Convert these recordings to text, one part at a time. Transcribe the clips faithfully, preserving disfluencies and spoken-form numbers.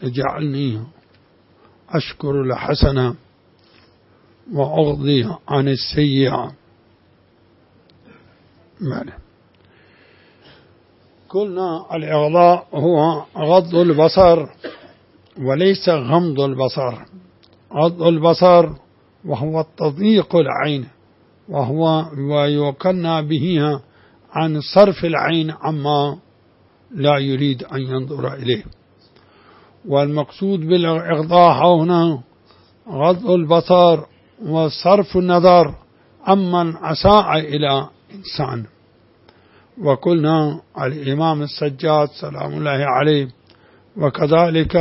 اجعلني أشكر الحسنة وأغضي عن السيئة. قلنا الإغضاء هو غض البصر وليس غمض البصر. غض البصر وهو تضييق العين، وهو ويكنى به عن صرف العين عما لا يريد أن ينظر إليه. والمقصود بالإغضاء هنا غض البصر وصرف النظر عمن أساء إلى إنسان. وقلنا الإمام السجاد سلام الله عليه وكذلك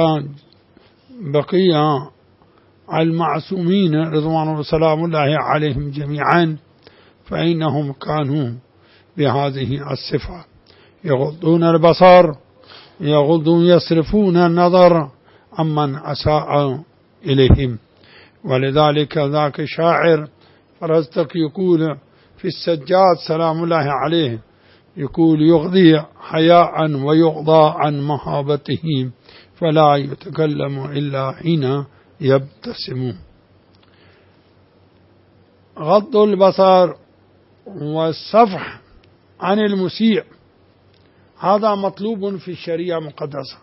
بقية المعصومين رضوان وسلام الله عليهم جميعا فإنهم كانوا بهذه الصفة، يغضون البصر، يغضون يصرفون النظر عمن أساء إليهم. ولذلك ذاك شاعر فرزدق يقول في السجاد سلام الله عليه، يقول يغضي حياء ويغضى عن مهابته فلا يتكلم إلا حين يبتسم. غض البصر والصفح عن المسيء هذا مطلوب في الشريعة المقدسة.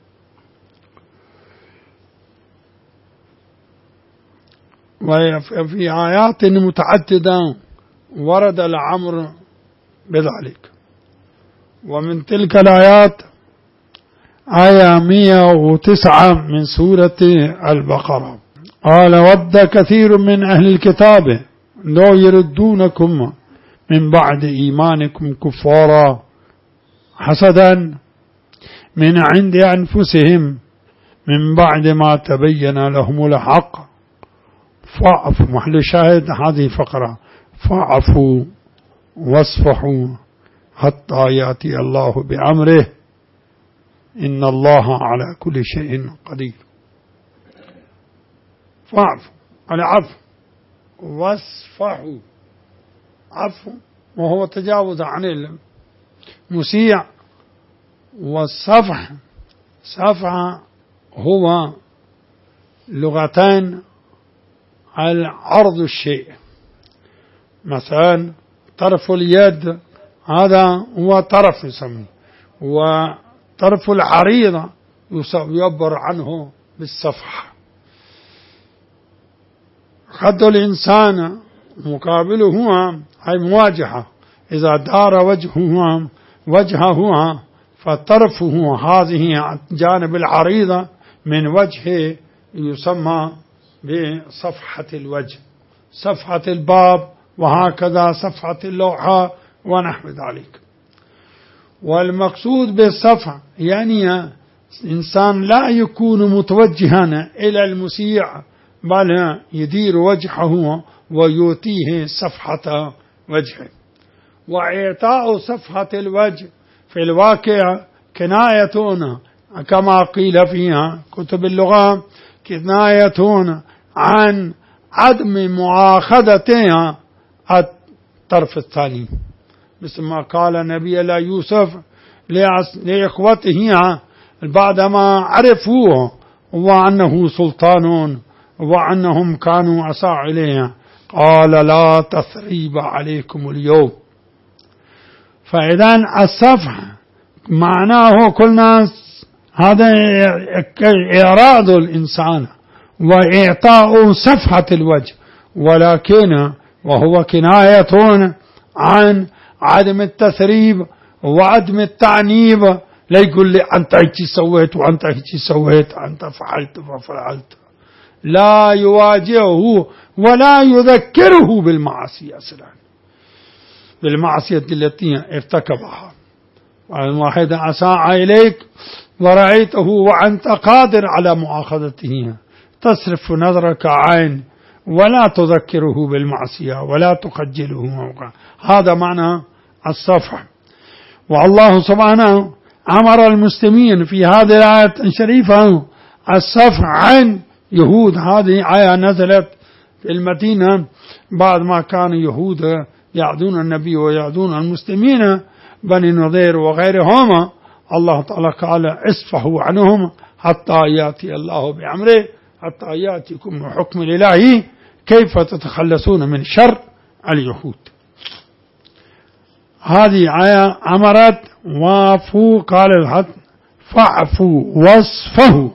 وفي آيات متعددة ورد الأمر بذلك، ومن تلك الآيات آية مئة وتسعة من سورة البقرة قال ود كثير من أهل الكتاب لو يردونكم من بعد إيمانكم كفارا حسدا من عند أنفسهم من بعد ما تبين لهم الحق فاعفوا. محل شاهد هذه فقرة، فاعفوا واصفحوا حتى يأتي الله بأمره إن الله على كل شيء قدير. فاعفوا العفو واصفحوا، عفو وهو تجاوز عن المسيء، والصفح صفح هو لغتان على عرض الشيء. مثلا طرف اليد هذا هو طرف يسمى، وطرف العريضة يعبر عنه بالصفح. خد الإنسان مقابله هو أي مواجهة، إذا دار وجهه وجهه فطرفه هذه جانب العريضة من وجهه يسمى بصفحة الوجه، صفحة الباب، وهكذا صفحة اللوحة ونحو ذلك. والمقصود بالصفحة يعني إنسان لا يكون متوجها إلى المسيء بل يدير وجهه ويؤتيه صفحة وجهه. وإعطاء صفحة الوجه في الواقع كناية كما قيل فيها كتب اللغة، كناية عن عدم مؤاخذتها الطرف الثاني، مثل ما قال نبي الله يوسف لإخوته بعدما عرفوه وأنه سلطان وأنهم كانوا أساءوا إليه، قال لا تثريب عليكم اليوم. فإذا الصفح معناه كلنا هذا إعراض الإنسان وإعطاء صفحة الوجه، ولكن وهو كناية عن عدم التثريب وعدم التعنيب. لا يقول لي أنت هيك سويت وأنت هيك سويت، أنت فعلت وفعلت، لا يواجهه ولا يذكره بالمعاصي أصلا، بالمعصية التي ارتكبها. واحد أساء إليك ورأيته وأنت قادر على مؤاخذته، تصرف نظرك عين ولا تذكره بالمعصية ولا تخجله موقع. هذا معنى الصفح. والله سبحانه أمر المسلمين في هذه الآية الشريفة الصفح عن يهود. هذه آية نزلت في المدينة بعد ما كان يهود يعدون النبي ويعدون المسلمين، بني نضير وغيرهم. الله تعالى قال اصفحوا عنهم حتى يأتي الله بأمره، حتى يأتيكم حكم الإلهي كيف تتخلصون من شر اليهود. هذه آية أمرت وافوا، قال الحد فاعفوا واصفحوا.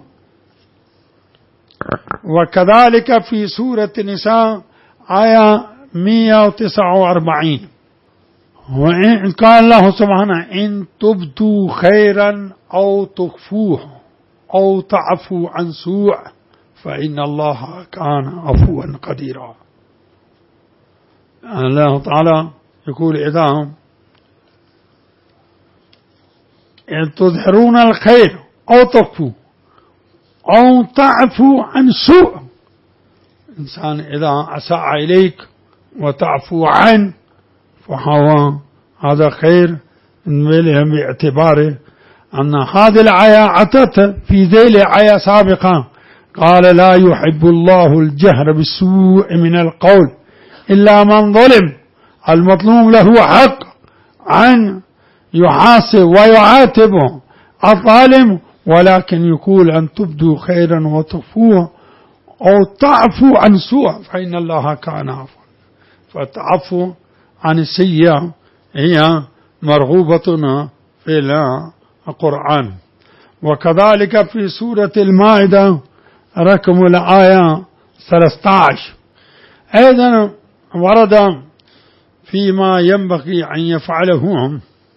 وكذلك في سورة النساء آية مئة وتسعة وأربعين، وإن قال الله سبحانه إن تبدوا خيرا أو تخفوه أو تعفوا عن سوء فإن الله كان عفوا قديرا. الله تعالى يقول إذا إن تظهرون الخير أو تخفوا أو تعفوا عن سوء، إنسان إذا أساء إليك وتعفو عنه فهو هذا خير، باعتباره أن هذه الآية أتت في ذيل آية سابقة قال لا يحب الله الجهر بالسوء من القول إلا من ظلم. المظلوم له حق أن يحاسب ويعاتبه الظالم، ولكن يقول أن تبدوا خيرا وتخفوه أو تعفو عن سوء فإن الله كان عفوا. فتعفو عن السيئة هي مرغوبة في القرآن. وكذلك في سورة المائدة رقم الآية ثلاثة عشر أيضا ورد فيما ينبغي أن يفعله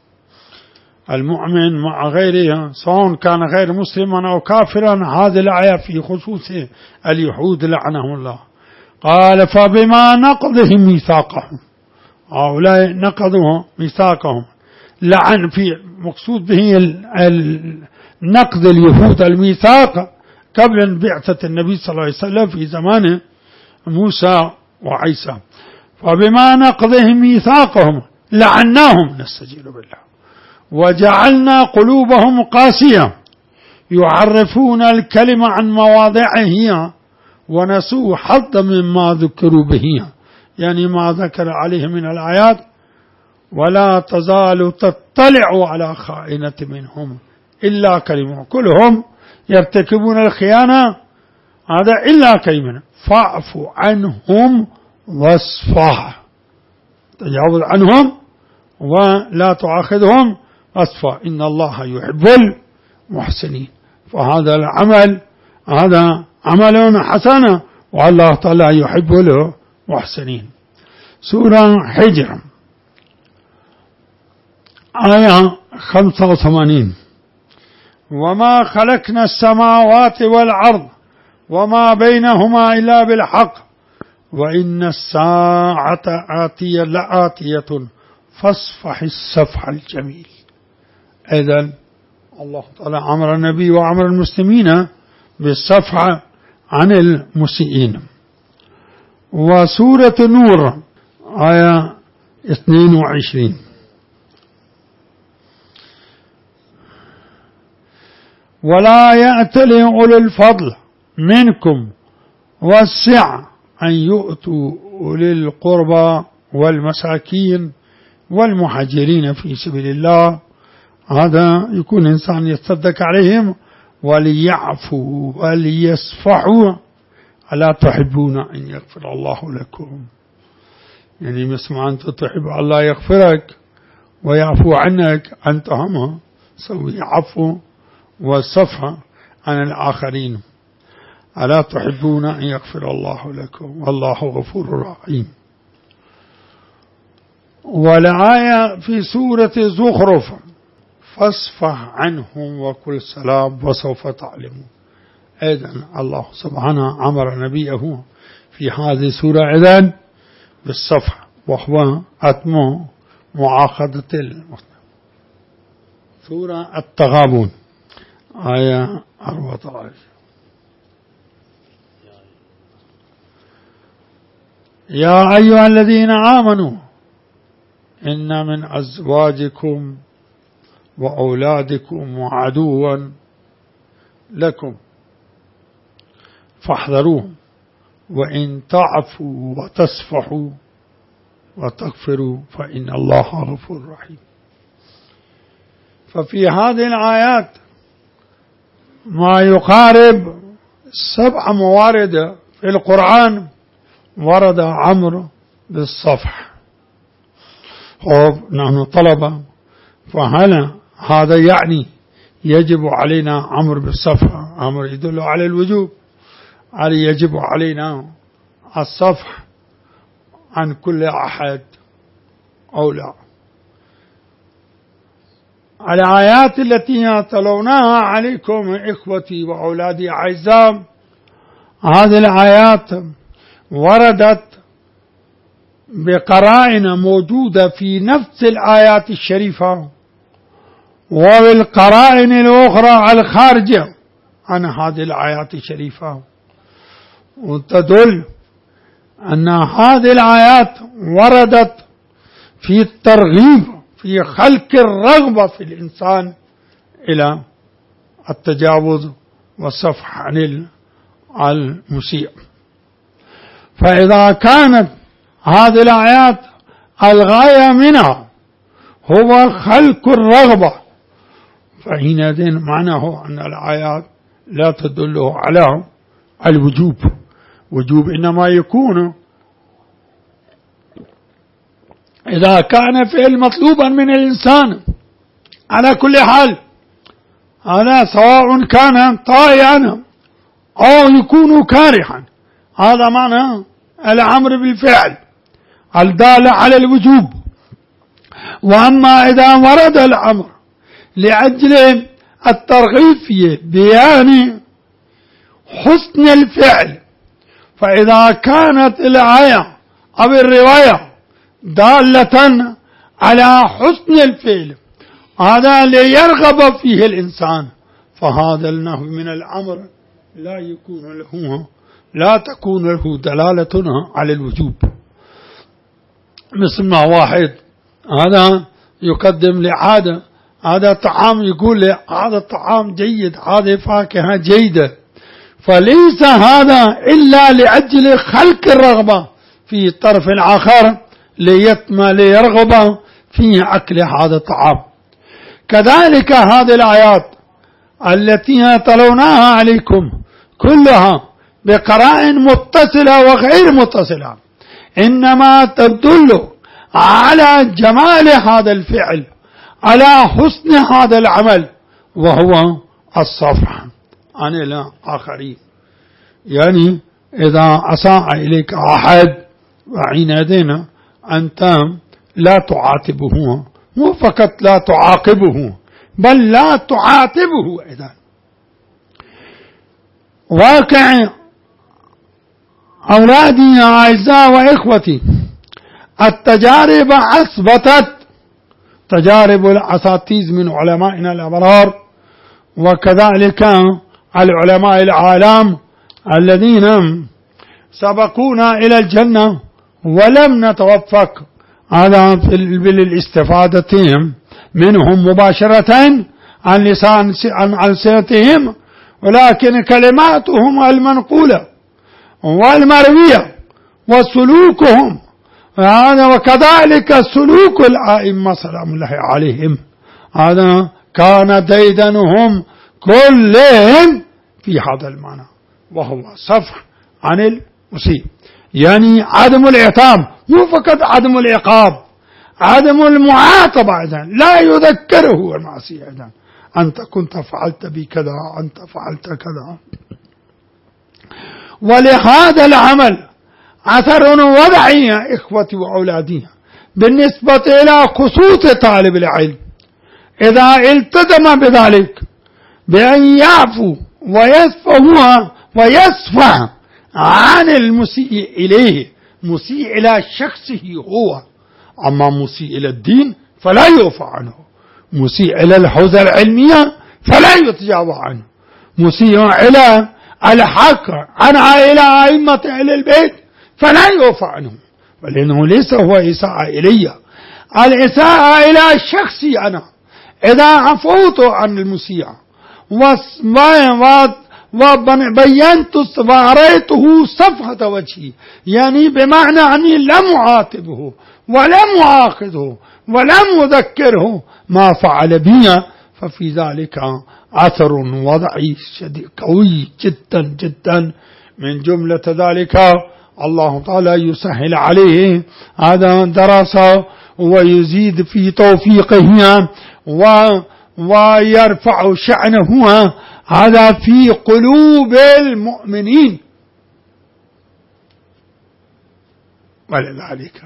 المؤمن مع غيره سواء كان غير مسلما أو كافرا. هذه الآية في خصوص اليهود لعنهم الله. قال فبما نقضهم ميثاقهم، هؤلاء نقضوا ميثاقهم، لعن في مقصود به نقض اليهود الميثاق قبل بعثة النبي صلى الله عليه وسلم في زمان موسى وعيسى. فبما نقضهم ميثاقهم لعناهم نستجير بالله وجعلنا قلوبهم قاسية يعرفون الكلمة عن مواضعه ونسوا حظا مما ذكروا به، يعني ما ذكر عليه من الآيات. ولا تزال تطلع على خائنة منهم إلا كلمة، كلهم يرتكبون الخيانة هذا إلا كلمة فاعف عنهم واصفح، تجاوز عنهم ولا تؤاخذهم واصفح إن الله يحب المحسنين. فهذا العمل هذا عمل حسن والله تعالى يحب المحسنين. سورة حجر آية خمسة وثمانين وما خلقنا السماوات والأرض وما بينهما إلا بالحق وإن الساعة آتية لآتية فاصفح الصفح الجميل. إذن الله تعالى أمر النبي وأمر المسلمين بالصفح عن المسيئين. وسورة نور آية اثنين وعشرين ولا يأتل أولي الفضل منكم والسع أن يؤتوا أولي القربى والمساكين والمهاجرين في سبيل الله. هذا يكون إنسان يتصدق عليهم وليعفوا وليصفحوا ألا تحبون أن يغفر الله لكم. يعني مسمع أنت تحب الله يغفرك ويعفو عنك، أنت هم سوي عفو والصفح عن الآخرين. ألا تحبون أن يغفر الله لكم والله غفور رحيم. والآية في سورة زخرف فاصفح عنهم وقل سلام وسوف تعلمون. إذن الله سبحانه أمر نبيه في هذه السورة إذن بالصفح وهو أتم معاقدة المسلم. سورة التغابن آية أربعة عشر يا أيها الذين آمنوا إن من أزواجكم وأولادكم عدوا لكم فاحذروهم وإن تعفوا وتصفحوا وتغفروا فإن الله غفور رحيم. ففي هذه الآيات ما يقارب سبع موارد في القرآن ورد عمرو بالصفح. نحن طلبة، فهل هذا يعني يجب علينا عمرو بالصفح؟ عمرو يدل على الوجوب، هل يجب علينا الصفح عن كل أحد أو لا؟ الآيات التي تلوناها عليكم إخوتي وأولادي أعزاء، هذه الآيات وردت بقرائن موجودة في نفس الآيات الشريفة وبالقرائن الأخرى الخارجة عن هذه الآيات الشريفة، وتدل أن هذه الآيات وردت في الترغيب في خلق الرغبة في الإنسان إلى التجاوز والصفح عن المسيء. فإذا كانت هذه الآيات الغاية منها هو خلق الرغبة، فحينئذ معناه أن الآيات لا تدل على الوجوب. وجوب إنما يكون إذا كان فعل مطلوبا من الإنسان على كل حال، هذا سواء كان طائعا أو يكون كارها، هذا معنى الأمر بالفعل الدال على الوجوب. وأما إذا ورد الأمر لأجل الترغيب في بيان حسن الفعل، فإذا كانت الآية أو الرواية دالة على حسن الفعل هذا ليرغب فيه الإنسان، فهذا النحو من الأمر لا يكون له لا تكون له دلالة على الوجوب. مثل ما واحد هذا يقدم لعادة هذا طعام، يقول لي هذا الطعام جيد، هذه فاكهة جيدة، فليس هذا إلا لأجل خلق الرغبة في طرف آخر ليتم ليرغب في أكل هذا الطعام. كذلك هذه الآيات التي تلوناها عليكم كلها بقرائن متصلة وغير متصلة إنما تدل على جمال هذا الفعل، على حسن هذا العمل، وهو الصفح عن الآخرين. يعني إذا أساء إليك أحد وحينئذ أنت لا تعاتبه، مو فقط لا تعاقبه بل لا تعاتبه أيضا. واقع أولادي أعزاء وإخوتي، التجارب أثبتت، تجارب الأساتذة من علمائنا الأبرار وكذلك العلماء العالم الذين سبقونا إلى الجنة ولم نتوفق هذا بالاستفادة منهم مباشرة عن لسان عن ألسنتهم، ولكن كلماتهم المنقولة والمروية وسلوكهم هذا وكذلك سلوك الأئمة سلام الله عليهم هذا كان ديدنهم كلهم في هذا المعنى، وهو صفح عن المسيء. يعني عدم العتاب، مو فقط عدم العقاب، عدم المعاقبة أيضا، لا يذكره المعصية أيضا، أنت كنت فعلت بكذا، أنت فعلت كذا. ولهذا العمل أثر وضعي يا إخوتي وأولادي بالنسبة إلى خصوص طالب العلم إذا التزم بذلك بأن يعفو ويصفه ويصفح عن المسيء إليه، مسيء إلى شخصه هو، أما مسيء إلى الدين فلا يعفى عنه، مسيء إلى الحوزة العلمية فلا يتجاوز عنه، مسيء إلى الحق عن إلى أئمة أهل البيت فلا يعفى عنه، ولأنه ليس هو إساءة إلي، الإساءة إلى شخصي أنا. إذا عفوت عن المسيء وبينت وأريته صفحة وجهي، يعني بمعنى أني لم أعاتبه ولم أعاقده ولم أذكره ما فعل بي، ففي ذلك أثر وضعي شديد قوي جدا جدا. من جملة ذلك الله تعالى يسهل عليه هذا دراسة ويزيد في توفيقه و ويرفع شأنه هذا في قلوب المؤمنين. ولذلك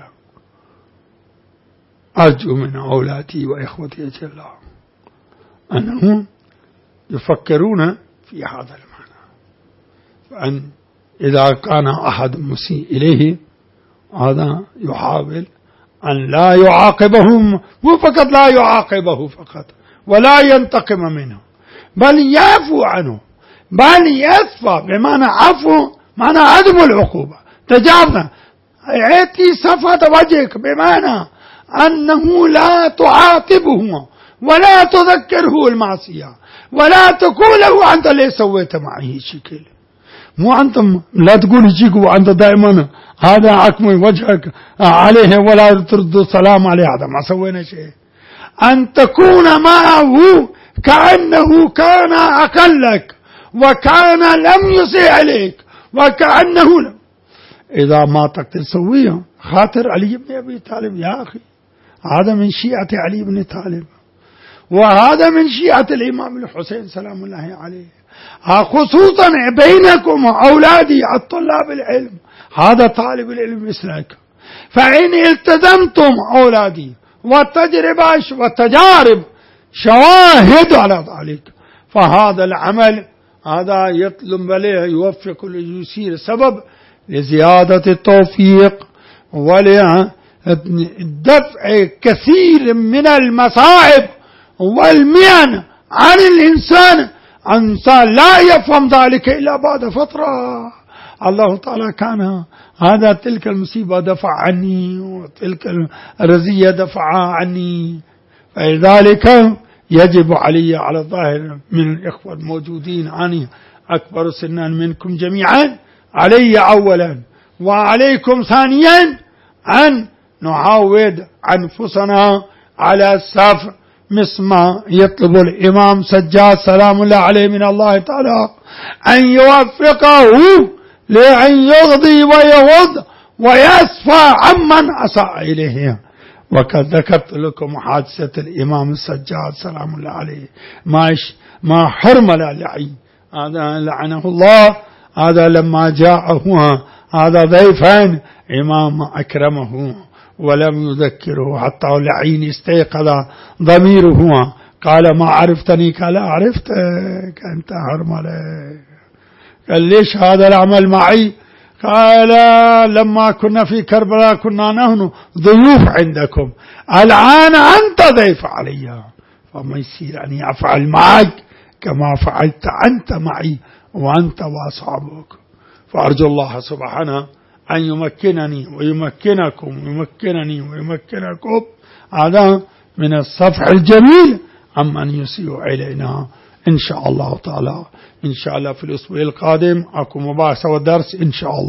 أرجو من أولادي وإخوتي جل أنهم يفكرون في هذا المعنى، فأن إذا كان أحد مسيء إليه هذا يحاول أن لا يعاقبهم، مو فقط لا يعاقبه فقط ولا ينتقم منه، بل يعفو عنه، بل يصفى. بمعنى عفو معنى عدم العقوبة، تجاوزنا، اعطي صفة وجهك، بمعنى أنه لا تعاقبه ولا تذكره المعصية ولا تقول له أنت ليه سويت معي شكل. مو أنتم لا تقول شيء وأنت دائما هذا عكم وجهك عليه ولا ترد السلام عليه، هذا ما سوينا شيء. أن تكون معه كأنه كان أقلك وكان لم يسيء عليك وكأنه لم. إذا ما تقدر تسويه خاطر علي بن أبي طالب يا أخي، هذا من شيعة علي بن طالب وهذا من شيعة الإمام الحسين سلام الله عليه، خصوصا بينكم أولادي الطلاب العلم، هذا طالب العلم مثلك، فإن التزمتم أولادي والتجربة والتجارب شواهد على ذلك، فهذا العمل هذا يطلب عليه يوفق يصير سبب لزيادة التوفيق ولدفع كثير من المصاعب والمئن عن الإنسان. الإنسان لا يفهم ذلك إلا بعد فترة. الله تعالى كان هذا تلك المصيبة دفع عني وتلك الرزية دفع عني، فلذلك يجب علي على الظاهر من الإخوة الموجودين عني أكبر سنا منكم جميعا، علي أولا وعليكم ثانيا أن نعود أنفسنا على الصف مثل ما يطلب الإمام سجاد سلام الله عليه من الله تعالى أن يوفقه لأن يغضي ويغض ويصفى عمن أساء إليه. وقد ذكرت لكم حادثة الإمام السجاد سلام الله عليه ما ما حرمل لعين هذا لعنه الله، هذا لما جاءه هذا ضيفا إمام أكرمه ولم يذكره حتى العين استيقظ ضميره قال ما عرفتني؟ قال عرفتك أنت حرملك. قال ليش هذا العمل معي؟ قال لما كنا في كربلاء كنا نحن ضيوف عندكم، الآن أنت ضيف علي، فما يصير أن أفعل معك كما فعلت أنت معي وأنت وأصحابك. فأرجو الله سبحانه أن يمكنني ويمكنكم ويمكنني ويمكنكم هذا من الصفح الجميل عمن يسيء إلينا إن شاء الله تعالى. إن شاء الله في الأسبوع القادم أكو مباحثة ودرس إن شاء الله.